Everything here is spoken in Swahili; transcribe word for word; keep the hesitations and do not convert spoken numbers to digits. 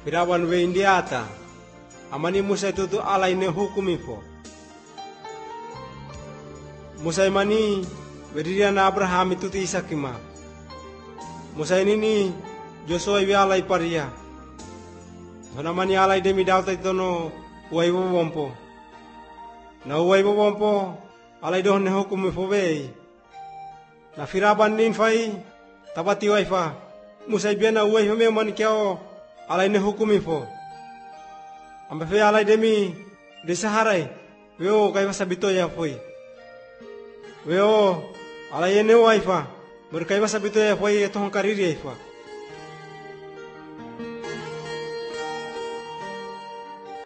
Firawan we indiata. Amani Musa itu tu alai ne hukumifo. Musa imani beriria na Abraham itu ti Isakima. Musa ini ni Joshua iwi alai paria. Sona mani alai demi dauta itu no uai wompo. Na uai wompo alai doh ne hukumifo bei. Na Firawan nin fai tapati uai fa. Musa ibiana uai home mani kiao alai ne hukumifo. Ambe fe alai demi desaharai. Weo kai basa bito ya foi. Weo alai ene uai fa. Berkai basa bito ya foi tohon kariri fa.